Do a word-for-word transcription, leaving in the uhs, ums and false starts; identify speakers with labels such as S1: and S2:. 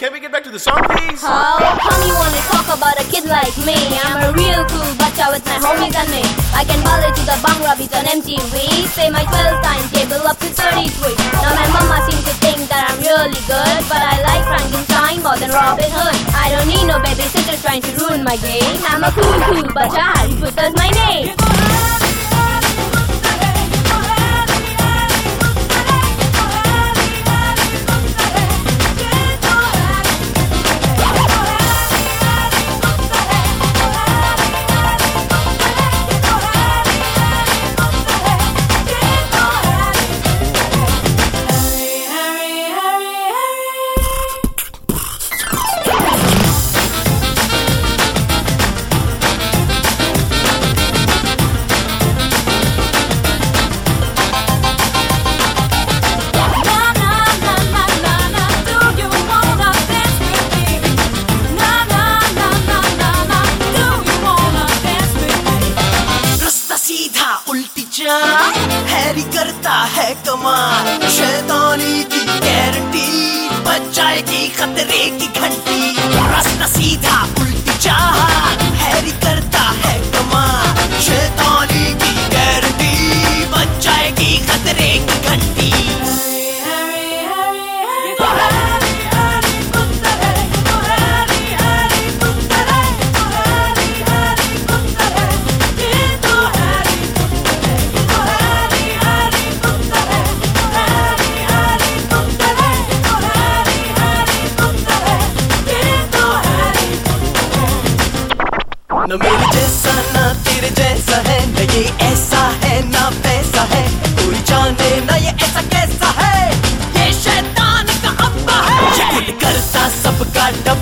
S1: can we get back to the song, please?
S2: How come you wanna talk about a kid like me? I'm a real cool bacha with my homies and me. I can ball it to the Bhangra beat on M T V. Say my twelve timetable up to thirty-three. Now my mama seems to think that I'm really good, but I like Frankenstein more than Robin Hood. I don't need no babysitter trying to ruin my game. I'm a cool cool bacha, Harry Potter's my name.
S3: Harry करता है कमाल, शैतानी की guarantee, बच जाएगी खतरे की घंटी। रास्ता सीधा उल्टी चाल, हैरी करता है कमाल, शैतानी की गारंटी, बच जाएगी खतरे की घंटी। न मेरे जैसा ना तेरे जैसा है, न ये ऐसा है ना वैसा है, कोई जाने ना ये ऐसा कैसा है, ये शैतान का अब्बा है। ये खुद करता सबका